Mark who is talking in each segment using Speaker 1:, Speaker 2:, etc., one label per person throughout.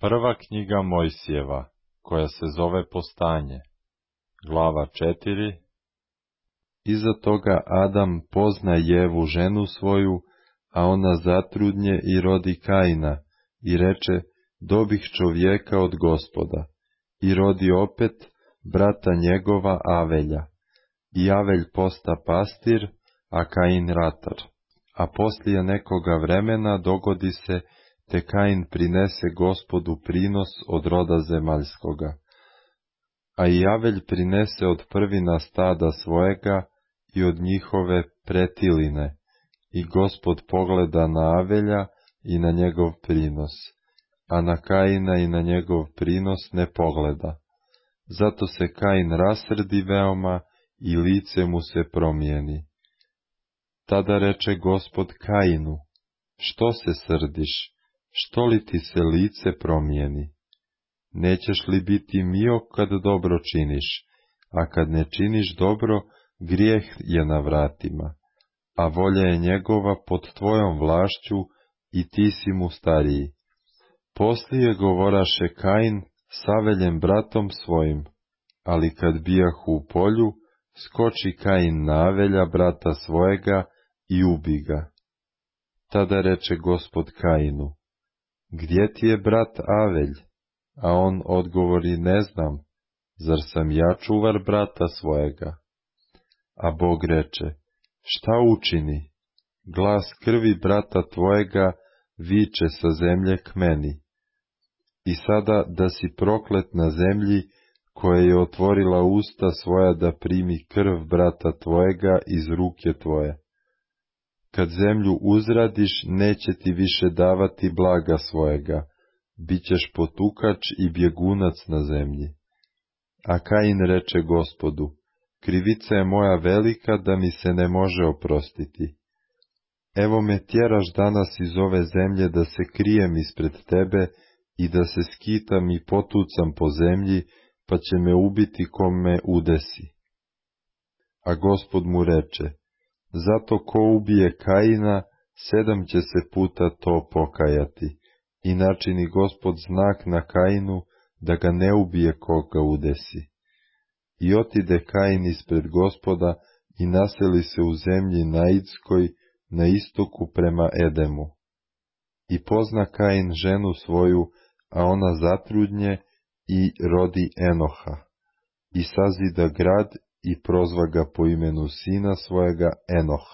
Speaker 1: Prva knjiga Mojsijeva, koja se zove Postanje, glava 4. Iza toga Adam pozna Jevu ženu svoju, a ona zatrudnje i rodi Kaina, i reče, dobih čovjeka od Gospoda, i rodi opet brata njegova Avelja. I Avelj posta pastir, a Kain ratar. A poslije nekoga vremena dogodi se, te Kain prinese Gospodu prinos od roda zemaljskoga. A i Avelj prinese od prvina stada svojega i od njihove pretiline. I Gospod pogleda na Avelja i na njegov prinos, a na Kaina i na njegov prinos ne pogleda. Zato se Kain rasrdi veoma i lice mu se promijeni. Tada reče Gospod Kainu, što se srdiš, što li ti se lice promijeni? Nećeš li biti mio kad dobro činiš, a kad ne činiš dobro, grijeh je na vratima, a volja je njegova pod tvojom vlašću i ti si mu stariji. Poslije govoraše Kain s Aveljem bratom svojim, ali kad bijahu u polju, skoči Kain na Avelja brata svojega i ubi ga. Tada reče Gospod Kainu, gdje ti je brat Avelj? A on odgovori, ne znam, zar sam ja čuvar brata svojega? A Bog reče, šta učini? Glas krvi brata tvojega viče sa zemlje k meni. I sada da si proklet na zemlji, koja je otvorila usta svoja da primi krv brata tvojega iz ruke tvoje. Kad zemlju uzradiš, neće ti više davati blaga svojega, bit ćeš potukač i bjegunac na zemlji. A Kain reče Gospodu, krivica je moja velika da mi se ne može oprostiti. Evo me tjeraš danas iz ove zemlje da se krijem ispred tebe i da se skitam i potucam po zemlji, pa će me ubiti ko me udesi. A Gospod mu reče, zato ko ubije Kaina, 7 će se puta to pokajati, i načini Gospod znak na Kainu, da ga ne ubije ko ga udesi. I otide Kain ispred Gospoda i naseli se u zemlji Naidskoj, na istoku prema Edemu. I pozna Kain ženu svoju, a ona zatrudnje i rodi Enoha. I sazida grad i prozva ga po imenu sina svojega Enoh.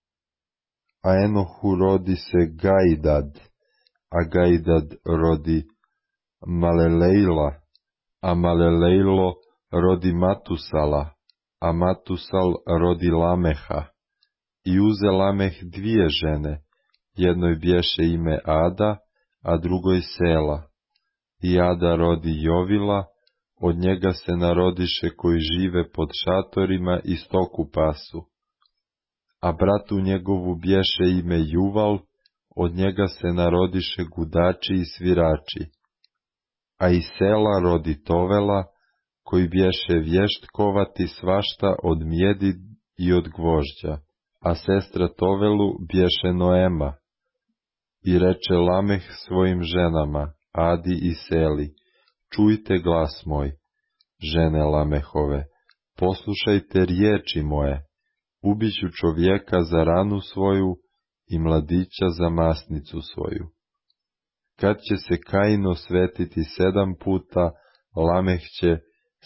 Speaker 1: A Enohu rodi se Gaidad, a Gaidad rodi Malelejla, a Malelejlo rodi Matusala, a Matusal rodi Lameha. I uze Lameh 2 žene, jednoj bješe ime Ada, a drugoj Sela. I Ada rodi Jovila, od njega se narodiše koji žive pod šatorima i stoku pasu. A bratu njegovu bješe ime Juval, od njega se narodiše gudači i svirači. A i Sela rodi Tovela, koji bješe vješt kovati svašta od mjedi i od gvožđa, a sestra Tovelu bješe Noema. I reče Lameh svojim ženama, Adi i Seli, čujte glas moj, žene Lamehove, poslušajte riječi moje, ubiću čovjeka za ranu svoju i mladića za masnicu svoju. Kad će se Kain osvetiti 7 puta, Lameh će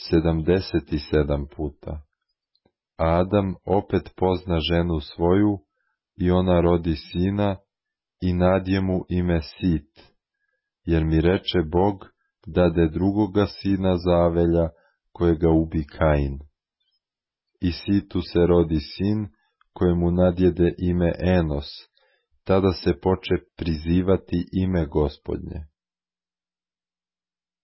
Speaker 1: 77 puta. A Adam opet pozna ženu svoju i ona rodi sina i nadje mu ime Sit, jer mi reče Bog, dade drugoga sina za Avelja, kojega ubi Kain. I Situ se rodi sin, kojemu nadjede ime Enos, tada se poče prizivati ime Gospodnje.